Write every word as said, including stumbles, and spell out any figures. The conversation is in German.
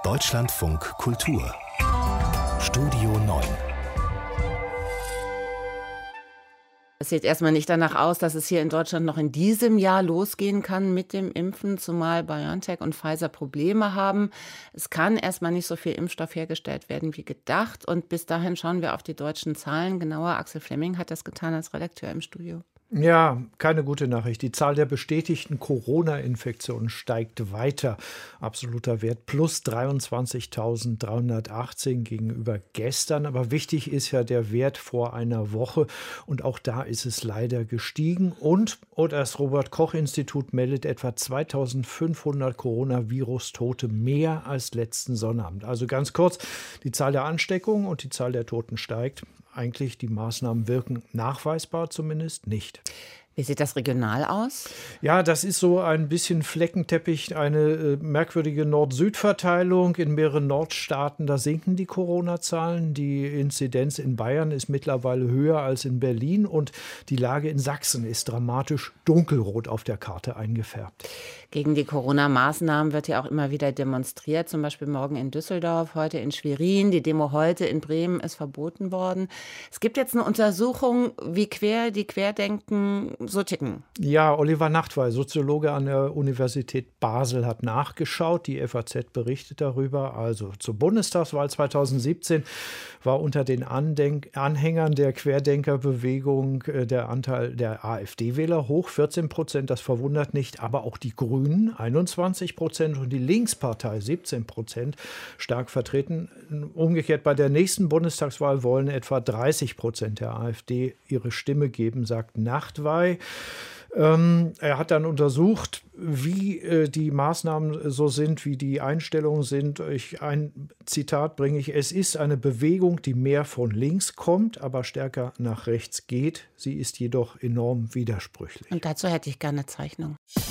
Deutschlandfunk Kultur Studio neun. Es sieht erstmal nicht danach aus, dass es hier in Deutschland noch in diesem Jahr losgehen kann mit dem Impfen, zumal BioNTech und Pfizer Probleme haben. Es kann erstmal nicht so viel Impfstoff hergestellt werden wie gedacht. Und bis dahin schauen wir auf die deutschen Zahlen genauer. Axel Flemming hat das getan als Redakteur im Studio. Ja, keine gute Nachricht. Die Zahl der bestätigten Corona-Infektionen steigt weiter. Absoluter Wert plus dreiundzwanzigtausenddreihundertachtzehn gegenüber gestern. Aber wichtig ist ja der Wert vor einer Woche. Und auch da ist es leider gestiegen. Und, und das Robert-Koch-Institut meldet etwa zweitausendfünfhundert Coronavirus-Tote mehr als letzten Sonnabend. Also ganz kurz, die Zahl der Ansteckungen und die Zahl der Toten steigt. Eigentlich, die Maßnahmen wirken nachweisbar zumindest nicht. Wie sieht das regional aus? Ja, das ist so ein bisschen Fleckenteppich, eine äh, merkwürdige Nord-Süd-Verteilung in mehreren Nordstaaten. Da sinken die Corona-Zahlen. Die Inzidenz in Bayern ist mittlerweile höher als in Berlin und die Lage in Sachsen ist dramatisch dunkelrot auf der Karte eingefärbt. Gegen die Corona-Maßnahmen wird ja auch immer wieder demonstriert, zum Beispiel morgen in Düsseldorf, heute in Schwerin. Die Demo heute in Bremen ist verboten worden. Es gibt jetzt eine Untersuchung, wie quer die Querdenken so ticken. Ja, Oliver Nachtwey, Soziologe an der Universität Basel, hat nachgeschaut. Die F A Z berichtet darüber. Also zur Bundestagswahl zweitausendsiebzehn war unter den Andenk- Anhängern der Querdenkerbewegung äh, der Anteil der AfD-Wähler hoch, vierzehn Prozent. Das verwundert nicht. Aber auch die Grünen, einundzwanzig Prozent, und die Linkspartei, siebzehn Prozent, stark vertreten. Umgekehrt bei der nächsten Bundestagswahl wollen etwa dreißig Prozent der AfD ihre Stimme geben, sagt Nachtwey. Ähm, er hat dann untersucht, wie äh, die Maßnahmen so sind, wie die Einstellungen sind. Ich, ein Zitat bringe ich: Es ist eine Bewegung, die mehr von links kommt, aber stärker nach rechts geht. Sie ist jedoch enorm widersprüchlich. Und dazu hätte ich gerne eine Zeichnung.